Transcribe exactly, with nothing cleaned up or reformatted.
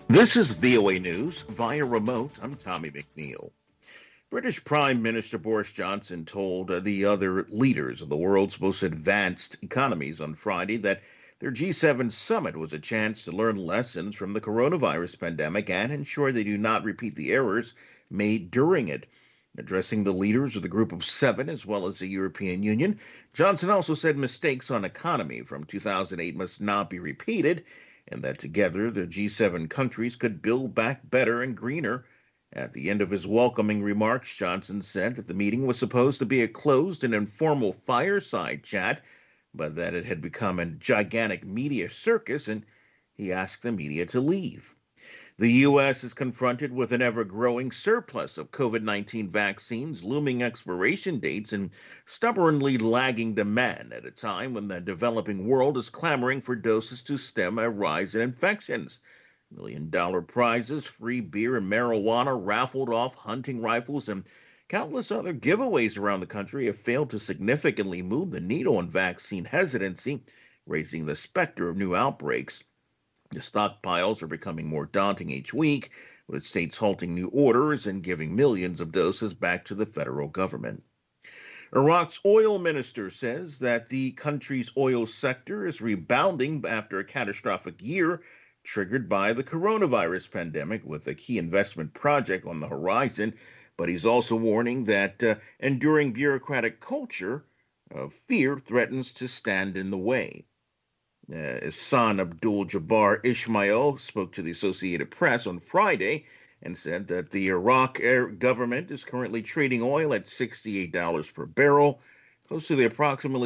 This is V O A News via remote. I'm Tommy McNeil. British Prime Minister Boris Johnson told uh, the other leaders of the world's most advanced economies on Friday that their G seven summit was a chance to learn lessons from the coronavirus pandemic and ensure they do not repeat the errors made during it. Addressing the leaders of the Group of Seven as well as the European Union, Johnson also said mistakes on economy from two thousand eight must not be repeated and that together the G seven countries could build back better and greener. At the end of his welcoming remarks, Johnson said that the meeting was supposed to be a closed and informal fireside chat, but that it had become a gigantic media circus, and he asked the media to leave. The U S is confronted with an ever-growing surplus of COVID nineteen vaccines, looming expiration dates, and stubbornly lagging demand at a time when the developing world is clamoring for doses to stem a rise in infections. Million-dollar prizes, free beer and marijuana, raffled off hunting rifles, and countless other giveaways around the country have failed to significantly move the needle on vaccine hesitancy, raising the specter of new outbreaks. The stockpiles are becoming more daunting each week, with states halting new orders and giving millions of doses back to the federal government. Iraq's oil minister says that the country's oil sector is rebounding after a catastrophic year triggered by the coronavirus pandemic, with a key investment project on the horizon. But he's also warning that uh, enduring bureaucratic culture of fear threatens to stand in the way. Uh, Hassan Abdul-Jabbar Ismail spoke to the Associated Press on Friday and said that the Iraq government is currently trading oil at sixty-eight dollars per barrel, close to the approximately